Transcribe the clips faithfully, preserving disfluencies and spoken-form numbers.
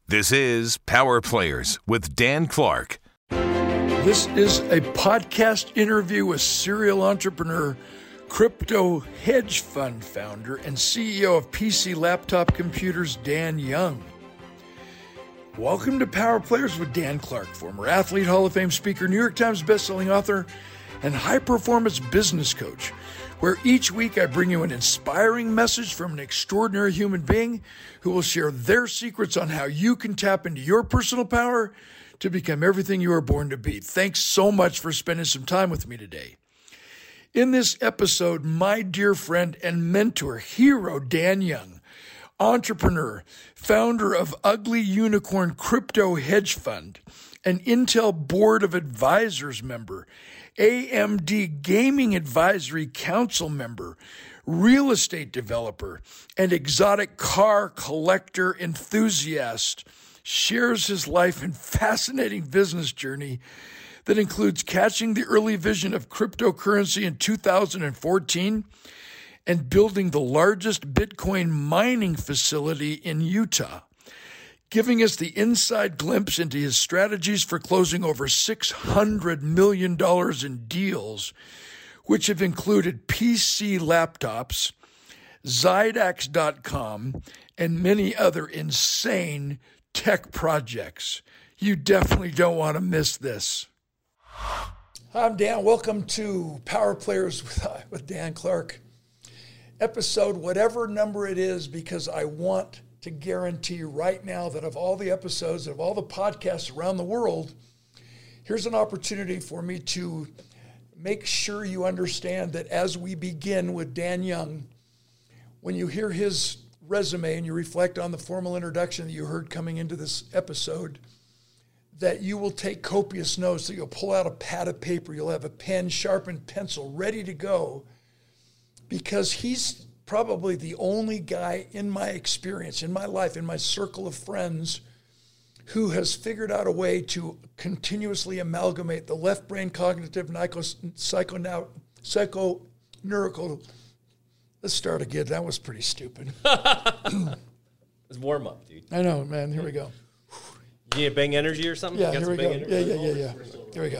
This is Power Players with Dan Clark. This is a podcast interview with serial entrepreneur, crypto hedge fund founder, and C E O of P C Laptop Computers, Dan Young. Welcome to Power Players with Dan Clark, former athlete, Hall of Fame speaker, New York Times bestselling author, and high-performance business coach, where each week I bring you an inspiring message from an extraordinary human being who will share their secrets on how you can tap into your personal power to become everything you are born to be. Thanks so much for spending some time with me today. In this episode, my dear friend and mentor, hero Dan Young, entrepreneur, founder of Ugly Unicorn Crypto Hedge Fund, an Intel Board of Advisors member, A M D Gaming Advisory Council member, real estate developer, and exotic car collector enthusiast, shares his life and fascinating business journey that includes catching the early vision of cryptocurrency in two thousand fourteen and building the largest Bitcoin mining facility in Utah, giving us the inside glimpse into his strategies for closing over six hundred million dollars in deals, which have included P C laptops, Zydax dot com, and many other insane tech projects. You definitely don't want to miss this. Hi, I'm Dan. Welcome to Power Players with, uh, with Dan Clark. Episode, whatever number it is, because I want to guarantee you right now that of all the episodes, of all the podcasts around the world, here's an opportunity for me to make sure you understand that as we begin with Dan Young, when you hear his resume and you reflect on the formal introduction that you heard coming into this episode, that you will take copious notes, that you'll pull out a pad of paper, you'll have a pen, sharpened pencil ready to go, because he's probably the only guy in my experience, in my life, in my circle of friends, who has figured out a way to continuously amalgamate the left brain cognitive psycho psychoneurical. Let's start again. That was pretty stupid. It's warm up, dude. I know, man. Here we go. You need a bang energy or something? Yeah, you here we bang go. energy? Yeah, yeah, yeah, yeah. Here we go.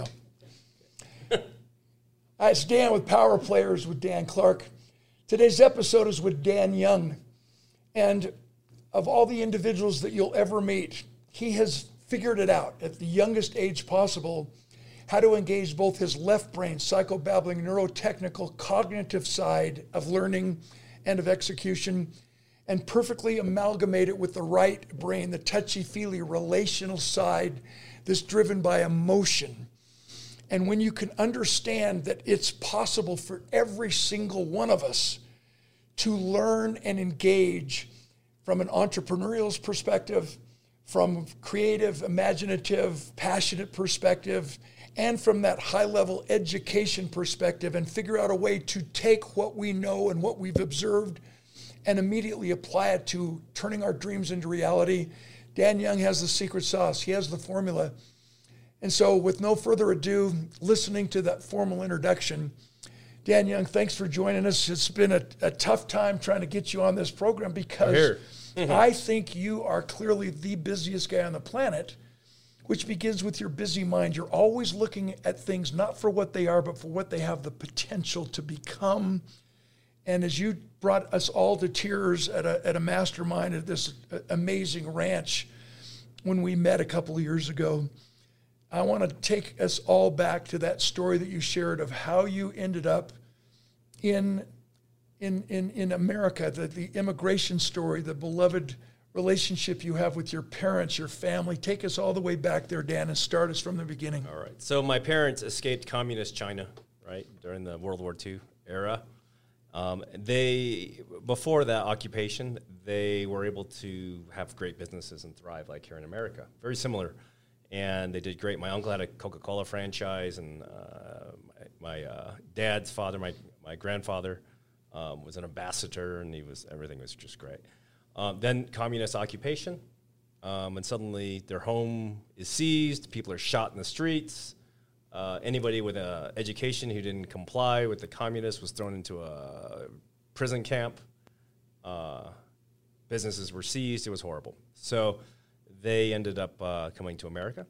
All right, it's Dan with Power Players with Dan Clark. Today's episode is with Dan Young. And of all the individuals that you'll ever meet, he has figured it out at the youngest age possible how to engage both his left brain, psychobabbling, neurotechnical, cognitive side of learning and of execution, and perfectly amalgamate it with the right brain, the touchy-feely relational side that's driven by emotion. And when you can understand that it's possible for every single one of us to learn and engage from an entrepreneurial perspective, from creative, imaginative, passionate perspective, and from that high-level education perspective, and figure out a way to take what we know and what we've observed and immediately apply it to turning our dreams into reality, Dan Young has the secret sauce. He has the formula. And so with no further ado, listening to that formal introduction, Dan Young, thanks for joining us. It's been a, a tough time trying to get you on this program because I think you are clearly the busiest guy on the planet, which begins with your busy mind. You're always looking at things not for what they are, but for what they have the potential to become. And as you brought us all to tears at a, at a mastermind at this amazing ranch when we met a couple of years ago, I want to take us all back to that story that you shared of how you ended up in in in, in America, the, the immigration story, the beloved relationship you have with your parents, your family. Take us all the way back there, Dan, and start us from the beginning. All right. So my parents escaped communist China, right, during the World War Two era. Um, they, before that occupation, they were able to have great businesses and thrive like here in America. Very similar. And they did great. My uncle had a Coca-Cola franchise, and uh, my, my uh, dad's father, my, my grandfather, um, was an ambassador, and he was everything was just great. Um, then communist occupation, um, and suddenly their home is seized. People are shot in the streets. Uh, anybody with an education who didn't comply with the communists was thrown into a prison camp. Uh, businesses were seized. It was horrible. So they ended up uh, coming to America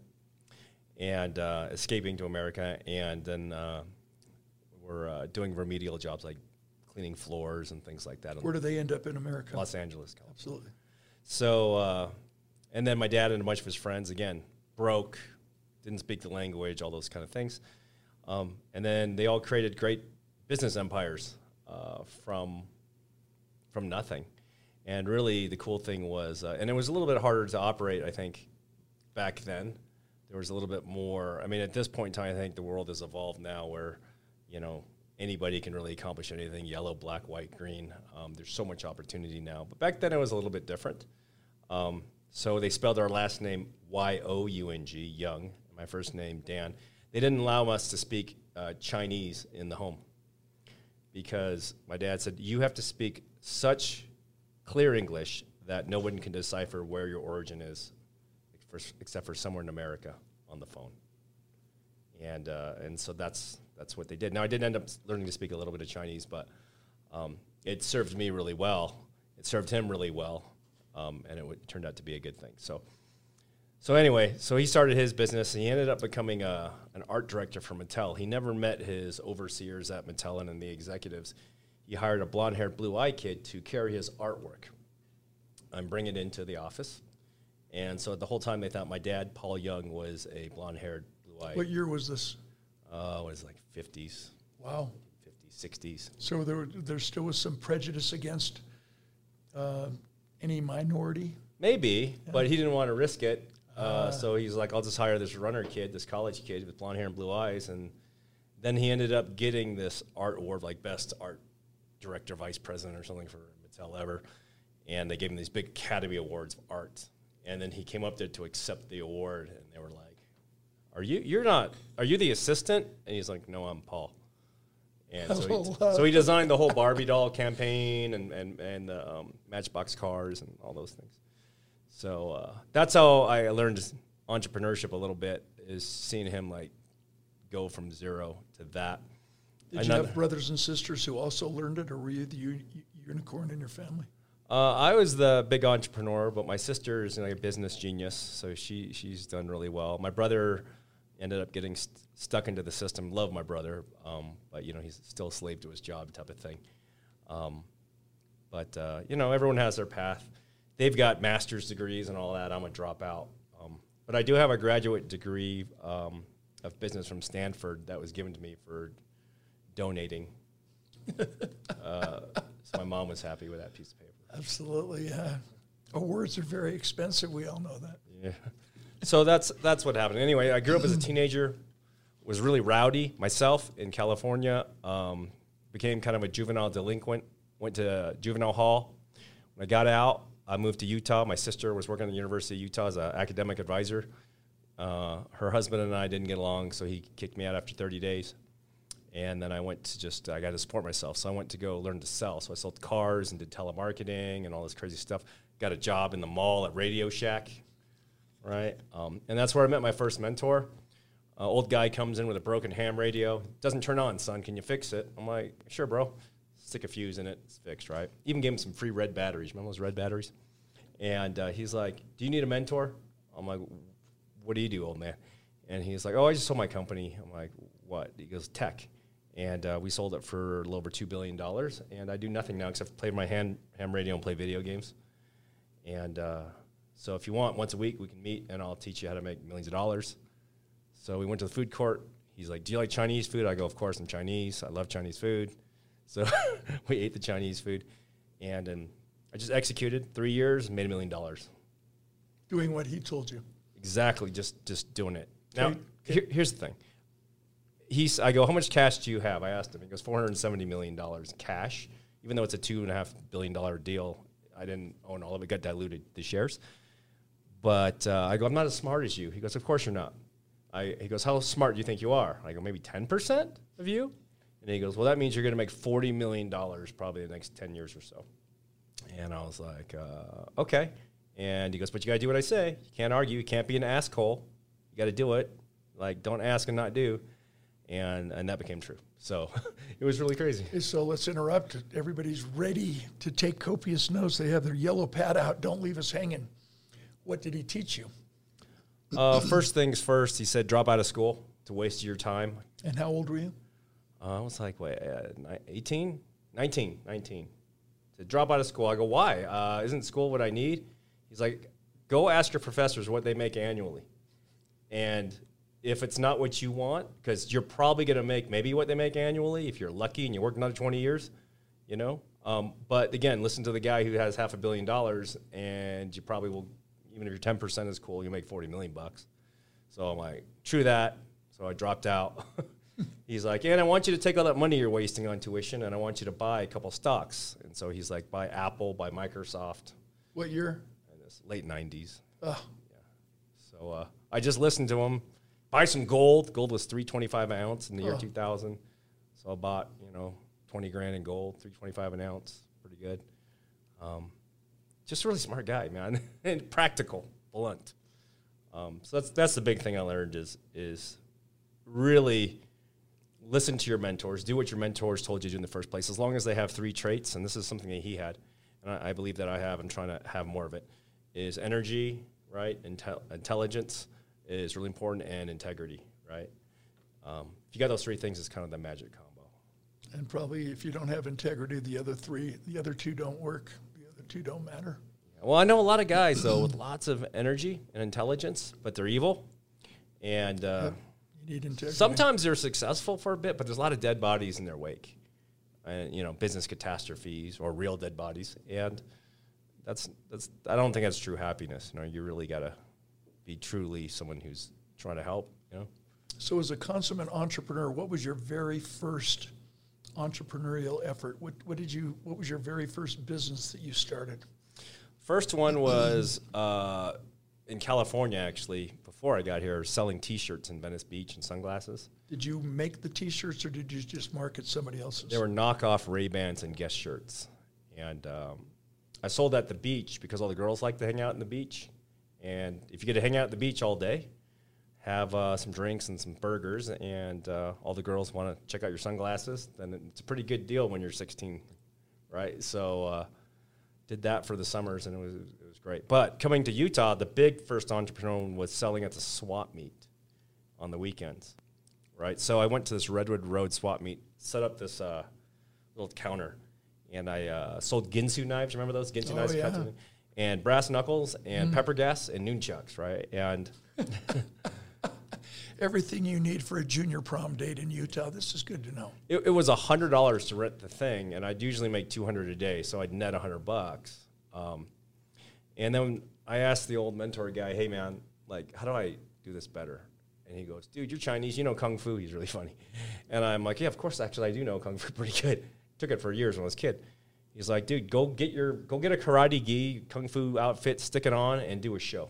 and uh, escaping to America, and then uh, were uh, doing remedial jobs like cleaning floors and things like that. Where do they end up in America? Los Angeles, California. Absolutely. So, uh, and then my dad and a bunch of his friends, again, broke, didn't speak the language, all those kind of things. Um, and then they all created great business empires uh, from from nothing. And really the cool thing was, uh, and it was a little bit harder to operate, I think, back then. There was a little bit more, I mean, at this point in time, I think the world has evolved now where, you know, anybody can really accomplish anything, yellow, black, white, green. Um, there's so much opportunity now. But back then it was a little bit different. Um, so they spelled our last name Y O U N G, Young, my first name, Dan. They didn't allow us to speak uh, Chinese in the home because my dad said, you have to speak such clear English that no one can decipher where your origin is, except for somewhere in America on the phone. And uh, and so that's that's what they did. Now, I did end up learning to speak a little bit of Chinese, but um, it served me really well. It served him really well, um, and it, w- it turned out to be a good thing. So so anyway, so he started his business, and he ended up becoming a, an art director for Mattel. He never met his overseers at Mattel and the executives. He hired a blonde-haired, blue-eyed kid to carry his artwork and bring it into the office. And so the whole time they thought my dad, Paul Young, was a blonde-haired, blue-eyed. What year was this? Uh, it was like fifties. Wow. fifties, sixties. So there, were, there still was some prejudice against uh, any minority? Maybe, Yeah. but he didn't want to risk it. Uh, Uh. so he's like, I'll just hire this runner kid, this college kid with blonde hair and blue eyes. And then he ended up getting this art award, like best art director, vice president or something for Mattel ever. And they gave him these big Academy Awards of art. And then he came up there to accept the award, and they were like, "Are you? You're not? Are you the assistant?" And he's like, "No, I'm Paul." And so he, so he designed the whole Barbie doll campaign and and and the um, Matchbox cars and all those things. So uh, that's how I learned entrepreneurship a little bit, is seeing him like go from zero to that. Did you have brothers and sisters who also learned it, or were you the u- unicorn in your family? Uh, I was the big entrepreneur, but my sister is like a business genius, so she she's done really well. My brother ended up getting st- stuck into the system. Love my brother, um, but you know he's still a slave to his job, type of thing. Um, but uh, you know everyone has their path. They've got master's degrees and all that. I'm a dropout, um, but I do have a graduate degree um, of business from Stanford that was given to me for donating. uh, so my mom was happy with that piece of paper. Absolutely, yeah. Awards are very expensive. We all know that. Yeah. So that's that's what happened. Anyway, I grew up as a teenager, was really rowdy myself in California, um, became kind of a juvenile delinquent, went to juvenile hall. When I got out, I moved to Utah. My sister was working at the University of Utah as an academic advisor. Uh, her husband and I didn't get along, so he kicked me out after thirty days. And then I went to just, I got to support myself. So I went to go learn to sell. So I sold cars and did telemarketing and all this crazy stuff. Got a job in the mall at Radio Shack, right? Um, and that's where I met my first mentor. Uh, old guy comes in with a broken ham radio. Doesn't turn on, son. Can you fix it? I'm like, sure, bro. Stick a fuse in it. It's fixed, right? Even gave him some free red batteries. Remember those red batteries? And uh, he's like, do you need a mentor? I'm like, what do you do, old man? And he's like, oh, I just sold my company. I'm like, what? He goes, tech. And uh, we sold it for a little over two billion dollars. And I do nothing now except play my hand, ham radio and play video games. And uh, so if you want, once a week, we can meet, and I'll teach you how to make millions of dollars. So we went to the food court. He's like, do you like Chinese food? I go, of course, I'm Chinese. I love Chinese food. So we ate the Chinese food. And um, I just executed three years and made a million dollars. Doing what he told you. Exactly, just just doing it. Now, Okay. here, here's the thing. He's, I go, how much cash do you have? I asked him. He goes, four hundred seventy million dollars cash. Even though it's a two point five billion dollars deal, I didn't own all of it, got diluted, the shares. But uh, I go, I'm not as smart as you. He goes, of course you're not. I, he goes, how smart do you think you are? I go, maybe ten percent of you? And he goes, well, that means you're going to make forty million dollars probably the next ten years or so. And I was like, uh, okay. And he goes, but you got to do what I say. You can't argue. You can't be an asshole. You got to do it. Like, don't ask and not do. And and that became true. So it was really crazy. So let's interrupt. Everybody's ready to take copious notes. They have their yellow pad out. Don't leave us hanging. What did he teach you? Uh, first things first, he said, drop out of school to waste your time. And how old were you? Uh, I was like, wait, uh, eighteen? nineteen, nineteen. To drop out of school. I go, why? Uh, isn't school what I need? He's like, go ask your professors what they make annually. And if it's not what you want, because you're probably going to make maybe what they make annually if you're lucky and you work another twenty years, you know? Um, but again, listen to the guy who has half a billion dollars, and you probably will, even if you're ten percent is cool, you make forty million bucks. So I'm like, true that. So I dropped out. He's like, and I want you to take all that money you're wasting on tuition, and I want you to buy a couple stocks. And so he's like, buy Apple, buy Microsoft. What year? In this late nineties. Oh. Yeah. So uh, I just listened to him. Buy some gold. Gold was three twenty-five an ounce in the year oh. two thousand. So I bought, you know, twenty grand in gold, three twenty-five an ounce. Pretty good. Um, just a really smart guy, man, and practical, blunt. Um, so that's that's the big thing I learned is is really listen to your mentors. Do what your mentors told you to do in the first place, as long as they have three traits, and this is something that he had, and I, I believe that I have. I'm trying to have more of it. Is energy, right? Intel- intelligence is really important, and integrity, right? Um, if you got those three things, it's kind of the magic combo. And probably if you don't have integrity, the other three, the other two don't work. The other two don't matter. Yeah. Well, I know a lot of guys, though, with lots of energy and intelligence, but they're evil. And uh, Yep. You need integrity. sometimes they're successful for a bit, but there's a lot of dead bodies in their wake. And, you know, business catastrophes or real dead bodies. And that's, that's I don't think that's true happiness. You know, you really got to be truly someone who's trying to help, you know. So as a consummate entrepreneur, what was your very first entrepreneurial effort? What, what did you, what was your very first business that you started? First one was uh, in California, actually, before I got here, selling T-shirts in Venice Beach and sunglasses. Did you make the T-shirts or did you just market somebody else's? They were knockoff Ray-Bans and Guess shirts. And um, I sold at the beach because all the girls like to hang out in the beach. And if you get to hang out at the beach all day, have uh, some drinks and some burgers, and uh, all the girls want to check out your sunglasses, then it's a pretty good deal when you're sixteen, right? So uh, did that for the summers, and it was it was great. But coming to Utah, the big first entrepreneur was selling at the swap meet on the weekends, right? So I went to this Redwood Road swap meet, set up this uh, little counter, and I uh, sold Ginsu knives. Remember those Ginsu Oh, knives? yeah. Cut and brass knuckles and mm. pepper gas and nunchucks, right? And everything you need for a junior prom date in Utah. This is good to know. It, it was a hundred dollars to rent the thing, and I'd usually make two hundred a day, so I'd net a hundred bucks. Um, and then I asked the old mentor guy, "Hey man, like, how do I do this better?" And he goes, "Dude, you're Chinese, you know kung fu." He's really funny, and I'm like, "Yeah, of course, actually, I do know kung fu pretty good. Took it for years when I was a kid." He's like, "Dude, go get your go get a karate gi, kung fu outfit, stick it on, and do a show."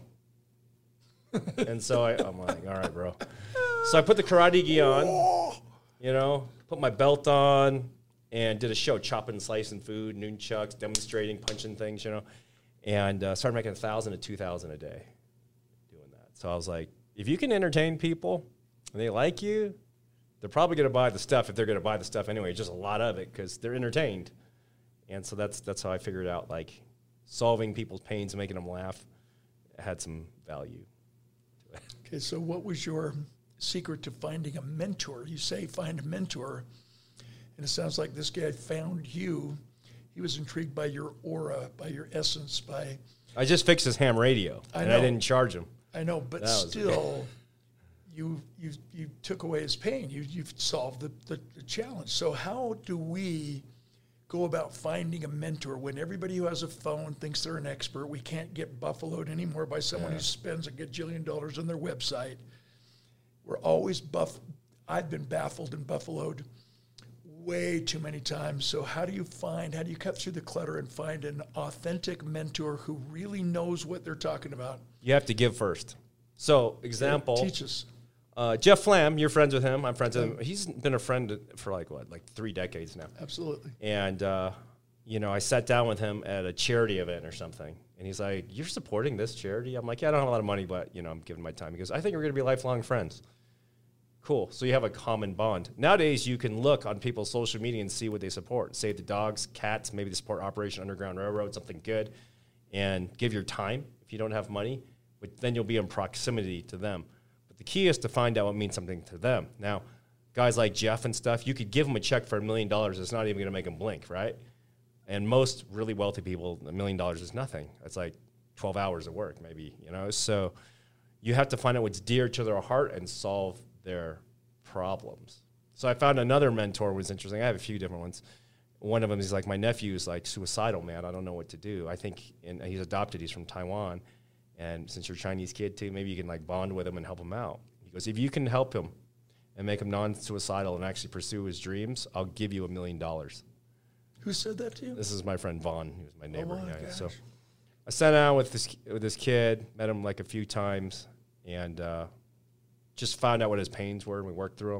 And so I, I'm like, "All right, bro." So I put the karate gi on, you know, put my belt on, and did a show, chopping, slicing food, nunchucks, demonstrating, punching things, you know, and uh, started making a thousand to two thousand a day doing that. So I was like, if you can entertain people and they like you, they're probably going to buy the stuff if they're going to buy the stuff anyway, just a lot of it because they're entertained. And so that's that's how I figured out, like, solving people's pains and making them laugh had some value to it. Okay, so what was your secret to finding a mentor? You say find a mentor, and it sounds like this guy found you. He was intrigued by your aura, by your essence, by... I just fixed his ham radio, I and know. I didn't charge him. I know, but That was- still, you you you took away his pain. You you've solved the, the, the challenge. So how do we go about finding a mentor when everybody who has a phone thinks they're an expert? We can't get buffaloed anymore by someone Yeah. who spends a gajillion dollars on their website. We're always buff. I've been baffled and buffaloed way too many times. So how do you find, how do you cut through the clutter and find an authentic mentor who really knows what they're talking about? You have to give first. So, example, Teach us. uh, Jeff Flam, you're friends with him. I'm friends with him. He's been a friend for like, what, like three decades now. Absolutely. And, uh, you know, I sat down with him at a charity event or something. And he's like, "You're supporting this charity?" I'm like, "Yeah, I don't have a lot of money, but, you know, I'm giving my time." He goes, "I think we're going to be lifelong friends." Cool. So you have a common bond. Nowadays, you can look on people's social media and see what they support. Save the Dogs, Cats, maybe they support Operation Underground Railroad, something good, and give your time if you don't have money, but then you'll be in proximity to them. But the key is to find out what means something to them. Now, guys like Jeff and stuff, you could give them a check for a million dollars. It's not even going to make them blink, right? And most really wealthy people, a million dollars is nothing. It's like twelve hours of work, maybe, you know? So you have to find out what's dear to their heart and solve their problems. So I found another mentor was interesting. I have a few different ones. One of them is like, my nephew is like suicidal, man. I don't know what to do. I think, and he's adopted. He's from Taiwan. And since you're a Chinese kid too, maybe you can like bond with him and help him out. He goes, if you can help him and make him non-suicidal and actually pursue his dreams, I'll give you a million dollars. Who said that to you? This is my friend Vaughn, who was my neighbor. Oh my yeah, gosh. so I sat down with this with this kid, met him like a few times, and uh, just found out what his pains were, and we worked through them.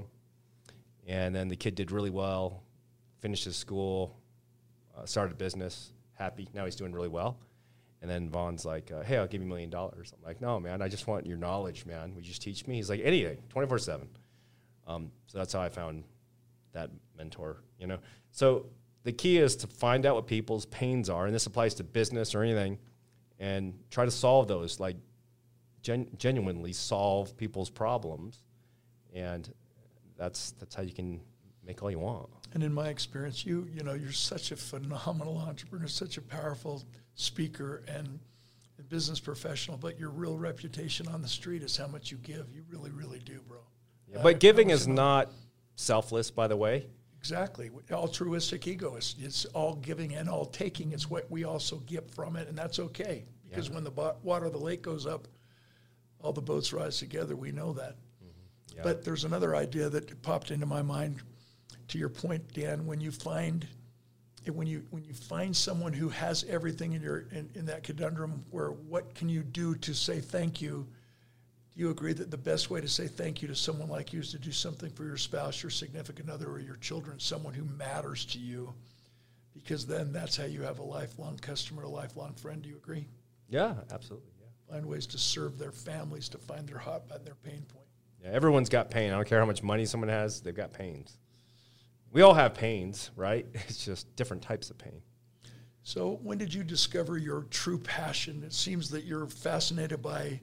And then the kid did really well, finished his school, uh, started a business, happy. Now he's doing really well. And then Vaughn's like, uh, hey, I'll give you a million dollars. I'm like, no, man, I just want your knowledge, man. Would you just teach me? He's like, anything, twenty-four seven. Um, so that's how I found that mentor, you know. So the key is to find out what people's pains are, and this applies to business or anything, and try to solve those, like gen- genuinely solve people's problems. And that's that's how you can make all you want. And in my experience, you you know, you're such a phenomenal entrepreneur, such a powerful speaker and a business professional, but your real reputation on the street is how much you give. You really, really do, bro. Yeah, Uh, but giving that is was not selfless, by the way. Exactly. Altruistic ego. It's, it's all giving and all taking. It's what we also get from it, and that's okay. Because Yeah. when the bo- water of the lake goes up, all the boats rise together. We know that. Yeah. But there's another idea that popped into my mind. To your point, Dan, when you find when you when you find someone who has everything in your in, in that conundrum, where what can you do to say thank you? Do you agree that the best way to say thank you to someone like you is to do something for your spouse, your significant other, or your children, someone who matters to you? Because then that's how you have a lifelong customer, a lifelong friend. Do you agree? Yeah, absolutely. Yeah. Find ways to serve their families, to find their hot and their pain point. Yeah, everyone's got pain. I don't care how much money someone has, they've got pains. We all have pains, right? It's just different types of pain. So when did you discover your true passion? It seems that you're fascinated by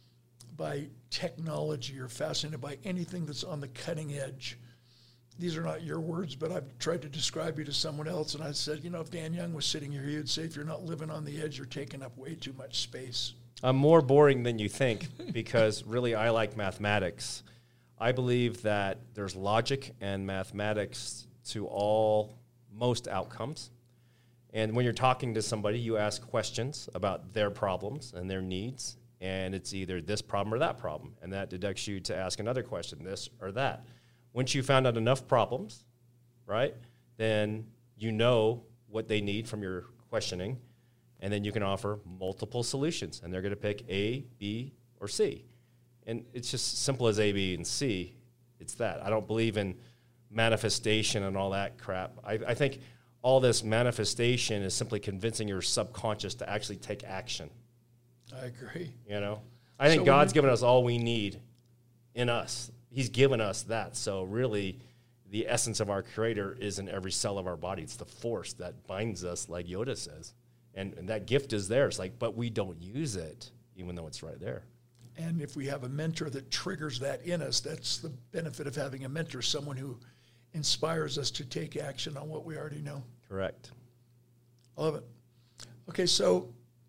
by technology. You're fascinated by anything that's on the cutting edge. These are not your words, but I've tried to describe you to someone else, and I said, you know, if Dan Young was sitting here, he would say, if you're not living on the edge, you're taking up way too much space. I'm more boring than you think because really I like mathematics. I believe that there's logic and mathematics to all most outcomes. And when you're talking to somebody, you ask questions about their problems and their needs, and it's either this problem or that problem, and that deducts you to ask another question, this or that. Once you found out enough problems, right, then you know what they need from your questioning, and then you can offer multiple solutions, and they're going to pick A, B, or C. And it's just simple as A, B, and C. It's that. I don't believe in manifestation and all that crap. I, I think all this manifestation is simply convincing your subconscious to actually take action. I agree. You know? I think So God's when- given us all we need in us. He's given us that. So really, the essence of our Creator is in every cell of our body. It's the force that binds us, like Yoda says. And, and that gift is there. It's like, but we don't use it, even though it's right there. And if we have a mentor that triggers that in us, that's the benefit of having a mentor, someone who inspires us to take action on what we already know. Correct. I love it. Okay, so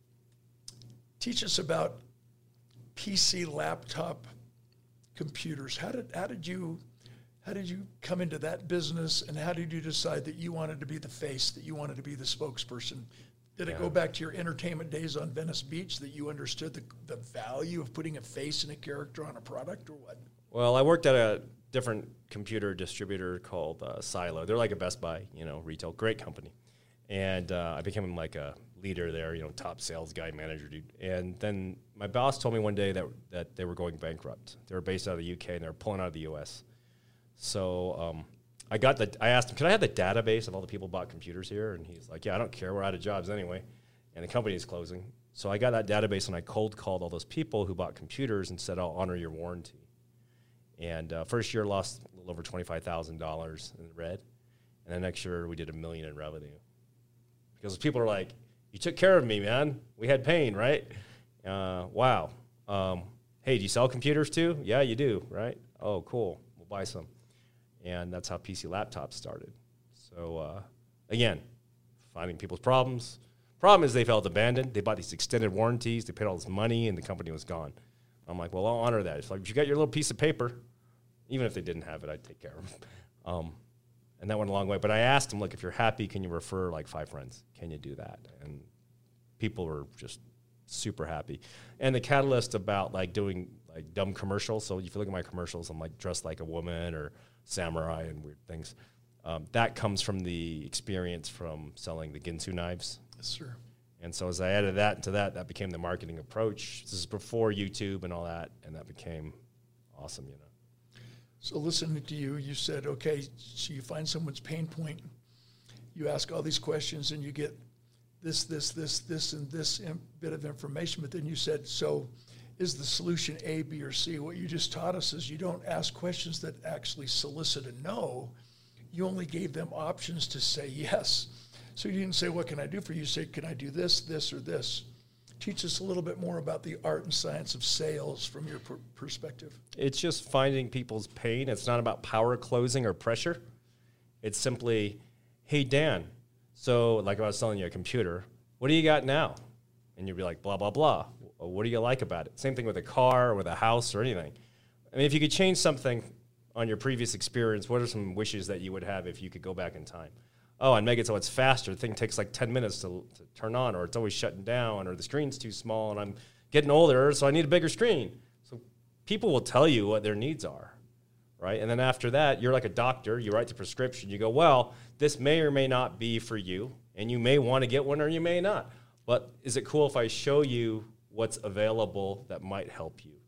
teach us about P C, laptop, computers. How did how did you how did you come into that business, and how did you decide that you wanted to be the face, that you wanted to be the spokesperson? Did it Yeah. go back to your entertainment days on Venice Beach that you understood the, the value of putting a face and a character on a product, or what? Well, I worked at a different computer distributor called uh, Silo. They're like a Best Buy, you know, retail, great company. And uh, I became like a leader there, you know, top sales guy, manager, dude. And then my boss told me one day that that they were going bankrupt. They were based out of the U K and they were pulling out of the U S. So um, I got the. I asked him, "Can I have the database of all the people who bought computers here?" And he's like, "Yeah, I don't care. We're out of jobs anyway, and the company is closing." So I got that database and I cold called all those people who bought computers and said, "I'll honor your warranty." And uh, first year lost a little over twenty-five thousand dollars in the red, and then next year we did a million in revenue. Because people are like, you took care of me, man. We had pain, right? Uh, wow. Um, hey, do you sell computers too? Yeah, you do, right? Oh, cool. We'll buy some. And that's how P C Laptops started. So, uh, again, finding people's problems. Problem is they felt abandoned. They bought these extended warranties. They paid all this money, and the company was gone. I'm like, well, I'll honor that. It's like, if you got your little piece of paper, even if they didn't have it, I'd take care of them. Um, and that went a long way. But I asked them, like, if you're happy, can you refer, like, five friends? Can you do that? And people were just super happy. And the catalyst about, like, doing, like, dumb commercials. So if you look at my commercials, I'm, like, dressed like a woman or samurai and weird things. Um, that comes from the experience from selling the Ginsu knives. Yes, sir. And so as I added that into that, that became the marketing approach. This is before YouTube and all that, and that became awesome, you know. So listening to you, you said, okay, so you find someone's pain point, you ask all these questions, and you get this, this, this, this, and this im- bit of information. But then you said, so is the solution A, B, or C? What you just taught us is you don't ask questions that actually solicit a no. You only gave them options to say yes. So you didn't say, what can I do for you? You said, can I do this, this, or this? Teach us a little bit more about the art and science of sales from your per- perspective. It's just finding people's pain. It's not about power closing or pressure. It's simply, hey, Dan, so like I was selling you a computer, what do you got now? And you'd be like, blah, blah, blah. Well, what do you like about it? Same thing with a car or with a house or anything. I mean, if you could change something on your previous experience, what are some wishes that you would have if you could go back in time? Oh, and make it so it's faster. The thing takes like ten minutes to, to turn on, or it's always shutting down, or the screen's too small, and I'm getting older, so I need a bigger screen. So people will tell you what their needs are, right? And then after that, you're like a doctor. You write the prescription. You go, well, this may or may not be for you, and you may want to get one or you may not. But is it cool if I show you what's available that might help you?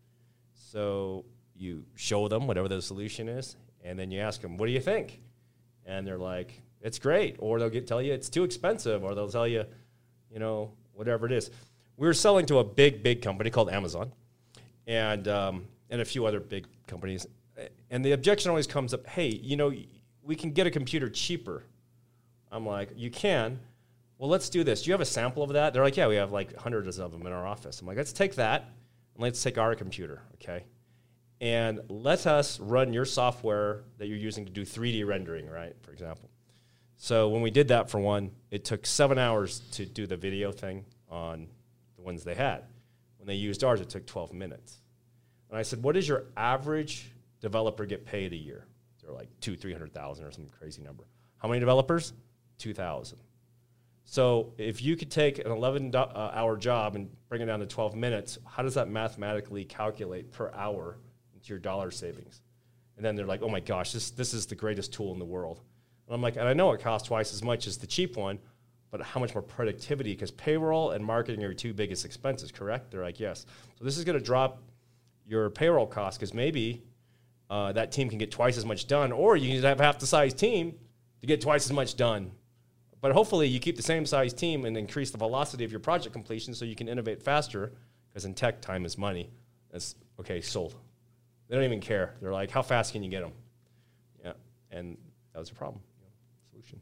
So you show them whatever the solution is, and then you ask them, what do you think? And they're like, it's great. Or they'll get, tell you it's too expensive, or they'll tell you, you know, whatever it is. We were selling to a big, big company called Amazon and um, and a few other big companies. And the objection always comes up, hey, you know, we can get a computer cheaper. I'm like, you can? Well, let's do this. Do you have a sample of that? They're like, yeah, we have like hundreds of them in our office. I'm like, let's take that and let's take our computer, okay? And let us run your software that you're using to do three D rendering, right, for example. So when we did that for one, it took seven hours to do the video thing on the ones they had. When they used ours, it took twelve minutes. And I said, what does your average developer get paid a year? They're like two, three hundred thousand or some crazy number. How many developers? Two thousand. So if you could take an eleven-hour job and bring it down to twelve minutes, how does that mathematically calculate per hour into your dollar savings? And then they're like, oh my gosh, this this is the greatest tool in the world. And I'm like, and I know it costs twice as much as the cheap one, but how much more productivity? Because payroll and marketing are your two biggest expenses, correct? They're like, yes. So this is going to drop your payroll costs because maybe uh, that team can get twice as much done, or you can have half the size team to get twice as much done. But hopefully you keep the same size team and increase the velocity of your project completion so you can innovate faster, because in tech, time is money. That's, okay, sold. They don't even care. They're like, how fast can you get them? Yeah, and that was a problem. Solution.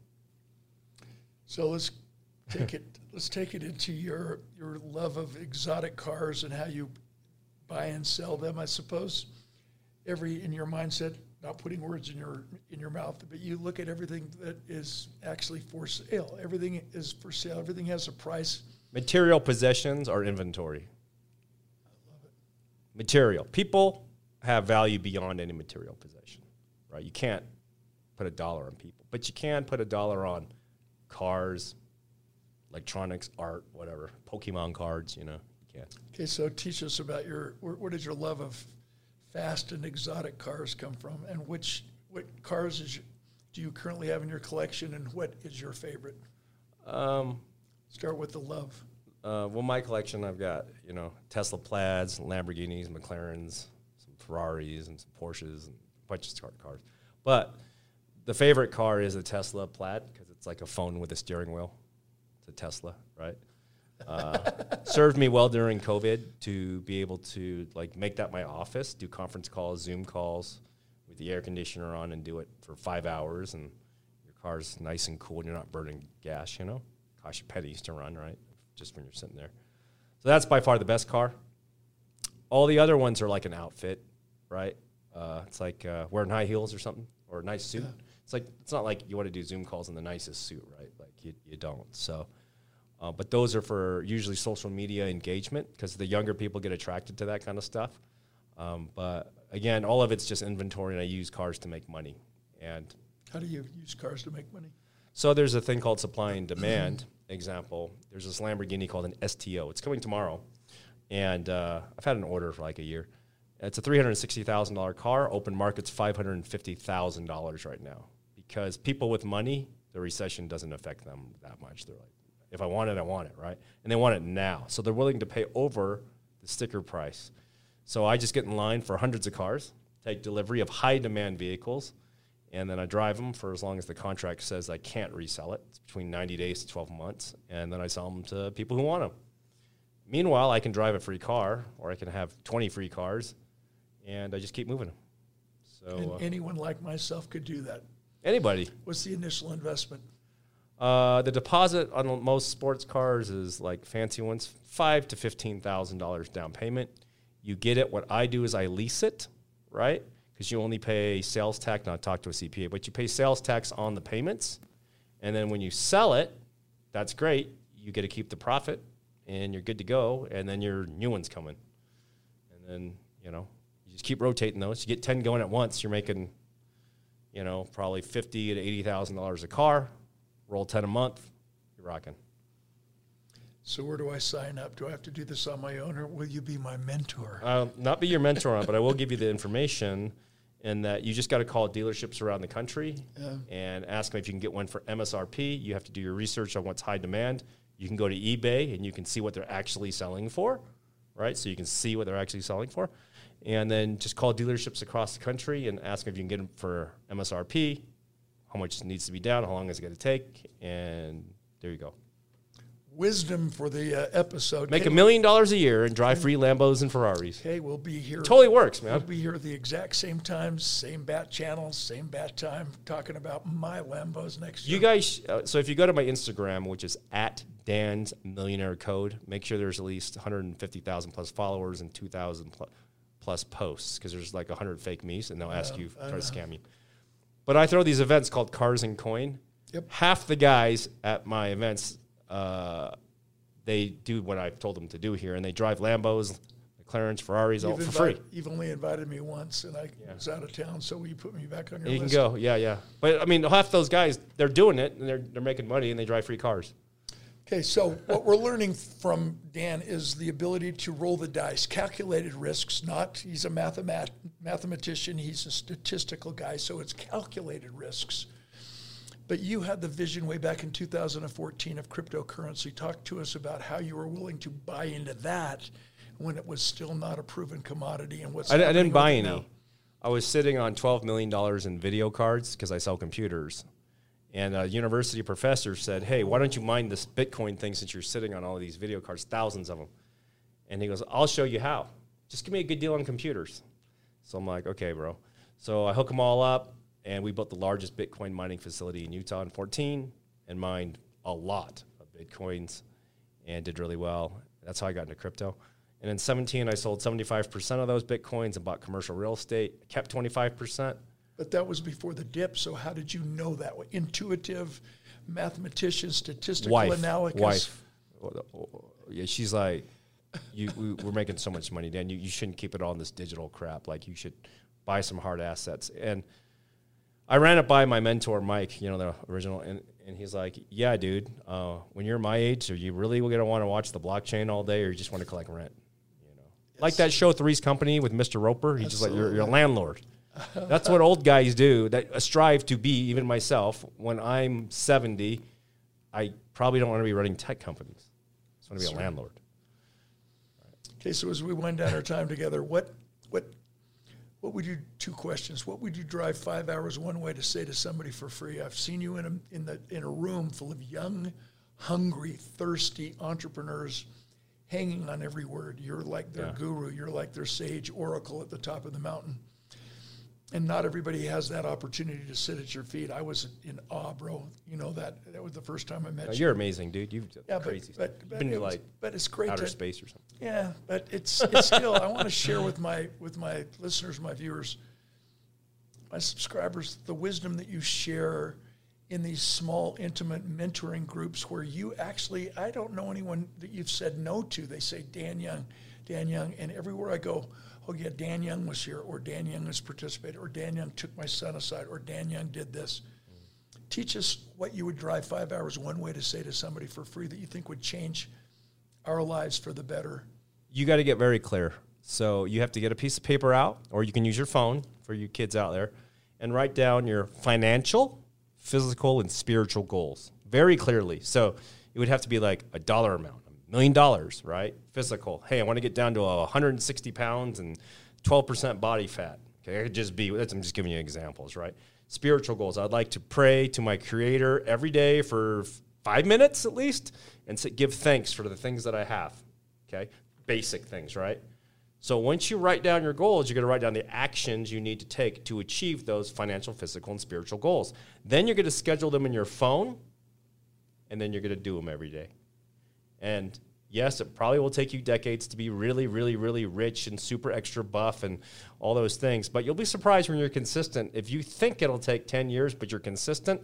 So let's take it. Let's take it into your your love of exotic cars and how you buy and sell them. I suppose every in your mindset, not putting words in your in your mouth, but you look at everything that is actually for sale. Everything is for sale. Everything has a price. Material possessions are inventory. I love it. Material. People have value beyond any material possession, right? You can't put a dollar on people, but you can put a dollar on cars, electronics, art, whatever, Pokemon cards, you know, you can. Okay, so teach us about your, where, where does your love of fast and exotic cars come from, and which what cars is you, do you currently have in your collection, and what is your favorite? Um, Start with the love. Uh, well, my collection, I've got, you know, Tesla Plaids, Lamborghinis, McLarens, some Ferraris, and some Porsches, and a bunch of smart cars. But the favorite car is a Tesla Plaid because it's like a phone with a steering wheel. It's a Tesla, right? Uh, served me well during COVID to be able to like make that my office, do conference calls, Zoom calls with the air conditioner on, and do it for five hours. And your car's nice and cool, and you're not burning gas. You know, costs you pennies to run, right? Just when you're sitting there. So that's by far the best car. All the other ones are like an outfit, right? Uh, it's like uh, wearing high heels or something, or a nice suit. Yeah. It's like it's not like you want to do Zoom calls in the nicest suit, right? Like you, you don't. So, uh, but those are for usually social media engagement because the younger people get attracted to that kind of stuff. Um, but again, all of it's just inventory, and I use cars to make money. And how do you use cars to make money? So there's a thing called supply and demand. Example, there's this Lamborghini called an S T O. It's coming tomorrow, and uh, I've had an order for like a year. It's a three hundred sixty thousand dollars car. Open market's five hundred fifty thousand dollars right now because people with money, the recession doesn't affect them that much. They're like, if I want it, I want it, right? And they want it now. So they're willing to pay over the sticker price. So I just get in line for hundreds of cars, take delivery of high-demand vehicles, and then I drive them for as long as the contract says I can't resell it. It's between ninety days to twelve months, and then I sell them to people who want them. Meanwhile, I can drive a free car, or I can have twenty free cars, and I just keep moving them. So and uh, anyone like myself could do that. Anybody. What's the initial investment? Uh, the deposit on most sports cars is like fancy ones, five to fifteen thousand dollars down payment. You get it. What I do is I lease it, right? Because you only pay sales tax, not talk to a C P A, but you pay sales tax on the payments. And then when you sell it, that's great. You get to keep the profit, and you're good to go. And then your new one's coming. And then, you know, you just keep rotating those. You get ten going at once. You're making, you know, probably fifty thousand to eighty thousand dollars a car. Roll ten a month. You're rocking. So where do I sign up? Do I have to do this on my own, or will you be my mentor? I'll not be your mentor on, but I will give you the information. And that you just got to call dealerships around the country yeah. and ask them if you can get one for M S R P. You have to do your research on what's high demand. You can go to eBay and you can see what they're actually selling for, right? So you can see what they're actually selling for. And then just call dealerships across the country and ask them if you can get them for M S R P, how much needs to be down, how long is it going to take, and there you go. Wisdom for the uh, episode. Make a million dollars a year and drive free Lambos and Ferraris. Okay, we'll be here. It totally works, man. We'll be here at the exact same time, same bat channel, same bat time, talking about my Lambos next year. You guys, uh, so if you go to my Instagram, which is at Dan's Millionaire Code, make sure there's at least one hundred fifty thousand plus followers and two thousand plus, plus posts, because there's like one hundred fake me's, and they'll ask uh, you, try to scam you. But I throw these events called Cars and Coin. Yep. Half the guys at my events, Uh, they do what I've told them to do here, and they drive Lambos, McLarens, Ferraris, all for free. You've only invited me once, and I yeah. was out of town, so will you put me back on your you list? You can go, yeah, yeah. But, I mean, half those guys, they're doing it, and they're they're making money, and they drive free cars. Okay, so what we're learning from Dan is the ability to roll the dice, calculated risks, not he's a mathemat- mathematician, he's a statistical guy, so it's calculated risks. But you had the vision way back in two thousand fourteen of cryptocurrency. Talk to us about how you were willing to buy into that when it was still not a proven commodity and what's I, I didn't buy any. Now. I was sitting on twelve million dollars in video cards because I sell computers. And a university professor said, hey, why don't you mine this Bitcoin thing since you're sitting on all of these video cards, thousands of them. And he goes, I'll show you how. Just give me a good deal on computers. So I'm like, okay, bro. So I hook them all up. And we built the largest Bitcoin mining facility in Utah in fourteen and mined a lot of Bitcoins and did really well. That's how I got into crypto. And in seventeen, I sold seventy-five percent of those Bitcoins and bought commercial real estate, kept twenty-five percent. But that was before the dip, so how did you know that? Intuitive, mathematician, statistical wife, analysis? Wife. Yeah, she's like, you, we, we're making so much money, Dan. You, you shouldn't keep it all in this digital crap. Like, you should buy some hard assets. And I ran it by my mentor, Mike, you know, the original, and, and he's like, yeah, dude, uh, when you're my age, are you really going to want to watch the blockchain all day, or you just want to collect rent? You know, yes. Like that show Three's Company with Mister Roper. He's Absolutely. just like, you're, you're a landlord. That's what old guys do, that strive to be, even myself. When I'm seventy, I probably don't want to be running tech companies. I just want to be That's a right. landlord. Right. Okay, so as we wind down our time together, what what What would you, two questions, what would you drive five hours one way to say to somebody for free? I've seen you in a, in the, in a room full of young, hungry, thirsty entrepreneurs hanging on every word. You're like their yeah. guru. You're like their sage oracle at the top of the mountain. And not everybody has that opportunity to sit at your feet. I was in awe, bro. You know that that was the first time I met no, you. You're amazing, dude. You've yeah, crazy. But, but, but been it to was, like but it's great outer to, space or something. Yeah, but it's it's still. I want to share with my with my listeners, my viewers, my subscribers, the wisdom that you share in these small, intimate mentoring groups where you actually. I don't know anyone that you've said no to. They say Dan Young, Dan Young, and everywhere I go. Oh, yeah, Dan Young was here, or Dan Young has participated, or Dan Young took my son aside, or Dan Young did this. Mm. Teach us what you would drive five hours one way to say to somebody for free that you think would change our lives for the better. You got to get very clear. So you have to get a piece of paper out, or you can use your phone for you kids out there, and write down your financial, physical, and spiritual goals very clearly. So it would have to be like a dollar amount. Million dollars, right? Physical. Hey, I want to get down to one hundred sixty pounds and twelve percent body fat. Okay, it could just be, I'm just giving you examples, right? Spiritual goals. I'd like to pray to my Creator every day for five minutes at least and say, give thanks for the things that I have. Okay, basic things, right? So once you write down your goals, you're going to write down the actions you need to take to achieve those financial, physical, and spiritual goals. Then you're going to schedule them in your phone, and then you're going to do them every day. And yes, it probably will take you decades to be really, really, really rich and super extra buff and all those things. But you'll be surprised when you're consistent. If you think it'll take ten years, but you're consistent,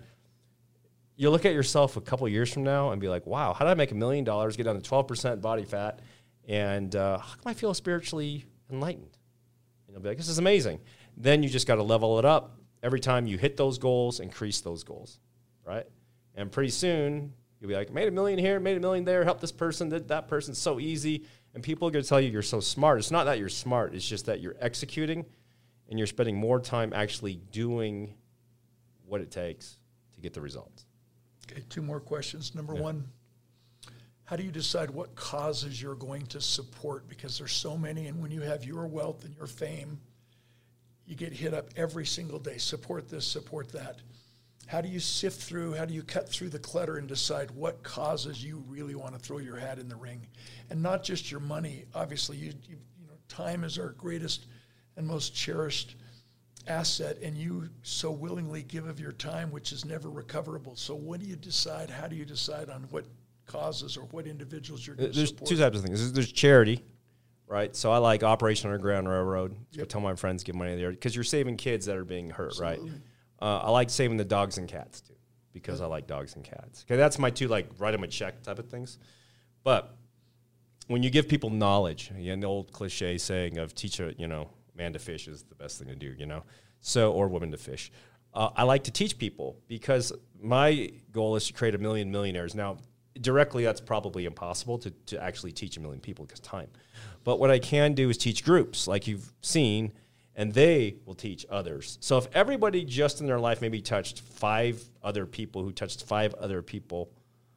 you'll look at yourself a couple years from now and be like, wow, how did I make a million dollars, get down to twelve percent body fat, and uh, how come I feel spiritually enlightened? And you'll be like, this is amazing. Then you just got to level it up. Every time you hit those goals, increase those goals, right? And pretty soon, you'll be like, made a million here, made a million there, helped this person, did that person, so easy. And people are going to tell you you're so smart. It's not that you're smart. It's just that you're executing and you're spending more time actually doing what it takes to get the results. Okay, two more questions. Number Yeah. one, how do you decide what causes you're going to support? Because there's so many, and when you have your wealth and your fame, you get hit up every single day. Support this, support that. How do you sift through, how do you cut through the clutter and decide what causes you really want to throw your hat in the ring? And not just your money. Obviously, you, you, you know, time is our greatest and most cherished asset, and you so willingly give of your time, which is never recoverable. So when do you decide, how do you decide on what causes or what individuals you're going to There's support? two types of things. There's, there's charity, right? So I like Operation Underground Railroad. So Yep. I tell my friends, give money there, because you're saving kids that are being hurt, Absolutely. right? Uh, I like saving the dogs and cats, too, because I like dogs and cats. Okay, that's my two, like, write them a check type of things. But when you give people knowledge, again, the old cliche saying of teach a, you know, man to fish is the best thing to do, you know, so, or woman to fish. Uh, I like to teach people because my goal is to create a million millionaires. Now, directly, that's probably impossible to, to actually teach a million people because time. But what I can do is teach groups, like you've seen, and they will teach others. So if everybody just in their life maybe touched five other people who touched five other people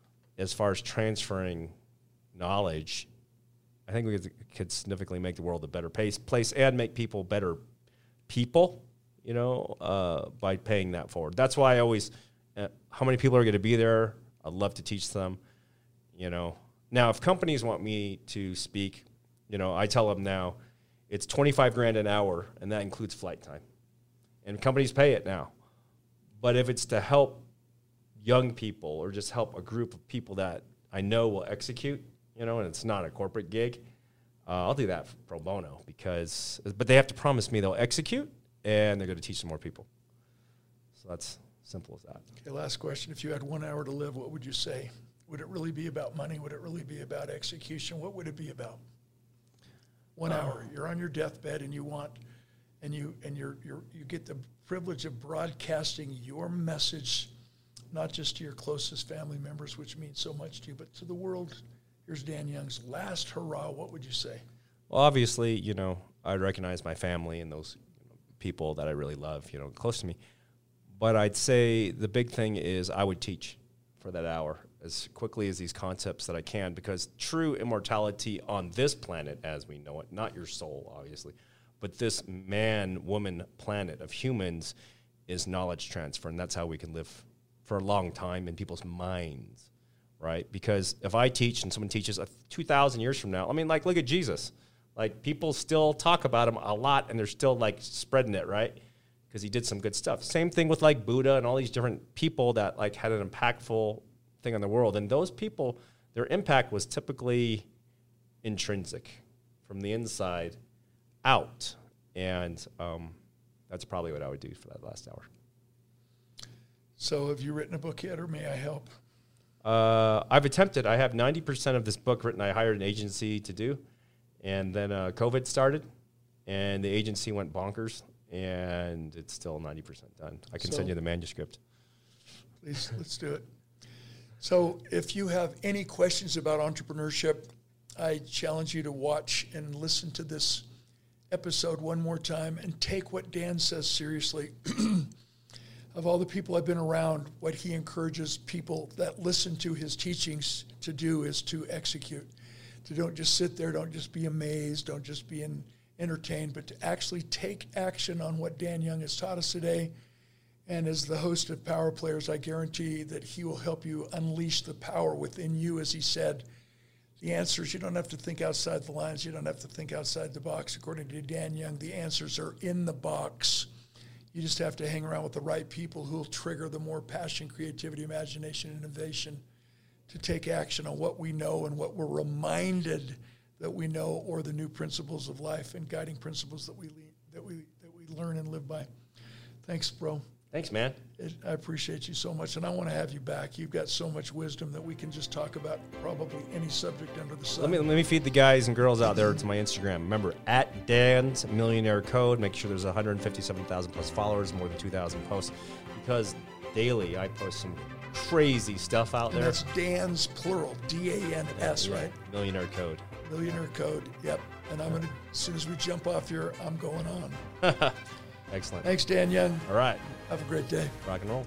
as far as transferring knowledge, I think we could, could significantly make the world a better pace, place and make people better people, you know, uh, by paying that forward. That's why I always, uh, how many people are going to be there? I'd love to teach them, you know. Now, if companies want me to speak, you know, I tell them now, it's twenty-five grand an hour, and that includes flight time. And companies pay it now. But if it's to help young people or just help a group of people that I know will execute, you know, and it's not a corporate gig, uh, I'll do that pro bono because, but they have to promise me they'll execute and they're going to teach some more people. So that's simple as that. Okay, last question. If you had one hour to live, what would you say? Would it really be about money? Would it really be about execution? What would it be about? One hour. You're on your deathbed, and you want, and you and you're you're you get the privilege of broadcasting your message, not just to your closest family members, which means so much to you, but to the world. Here's Dan Young's last hurrah. What would you say? Well, obviously, you know, I recognize my family and those people that I really love, you know, close to me. But I'd say the big thing is I would teach for that hour as quickly as these concepts that I can, because true immortality on this planet as we know it, not your soul, obviously, but this man-woman planet of humans is knowledge transfer, and that's how we can live for a long time in people's minds, right? Because if I teach and someone teaches uh, two thousand years from now, I mean, like, look at Jesus. Like, people still talk about him a lot, and they're still, like, spreading it, right? because he did some good stuff. Same thing with like Buddha and all these different people that like had an impactful thing on the world. And those people, their impact was typically intrinsic, from the inside out. And um, that's probably what I would do for that last hour. So have you written a book yet, or may I help? Uh, I've attempted. I have ninety percent of this book written. I hired an agency to do. And then uh, COVID started, and the agency went bonkers, and it's still ninety percent done. I can So, send you the manuscript. Please, let's do it. So if you have any questions about entrepreneurship, I challenge you to watch and listen to this episode one more time and take what Dan says seriously. Of all the people I've been around, what he encourages people that listen to his teachings to do is to execute. To don't just sit there, don't just be amazed, don't just be in, entertained, but to actually take action on what Dan Young has taught us today. And as the host of Power Players, I guarantee that he will help you unleash the power within you. As he said, the answers, you don't have to think outside the lines, you don't have to think outside the box. According to Dan Young, the answers are in the box. You just have to hang around with the right people who will trigger the more passion, creativity, imagination, innovation to take action on what we know and what we're reminded that we know, or the new principles of life and guiding principles that we lead, that we that we learn and live by. Thanks, bro. Thanks, man. It, I appreciate you so much, and I want to have you back. You've got so much wisdom that we can just talk about probably any subject under the sun. Let me let me feed the guys and girls out there to my Instagram. Remember, at Dan's Millionaire Code. Make sure there's one hundred fifty-seven thousand plus followers, more than two thousand posts, because daily I post some crazy stuff out and there. that's Dan's plural, D A N S, Yeah, right? Millionaire Code. Millionaire Code, yep. And I'm going to, as soon as we jump off here, I'm going on. Excellent. Thanks, Dan Young. All right. Have a great day. Rock and roll.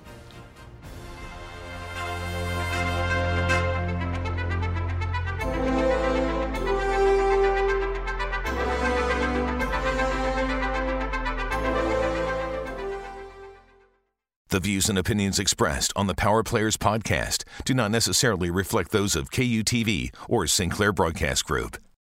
The views and opinions expressed on the Power Players podcast do not necessarily reflect those of K U T V or Sinclair Broadcast Group.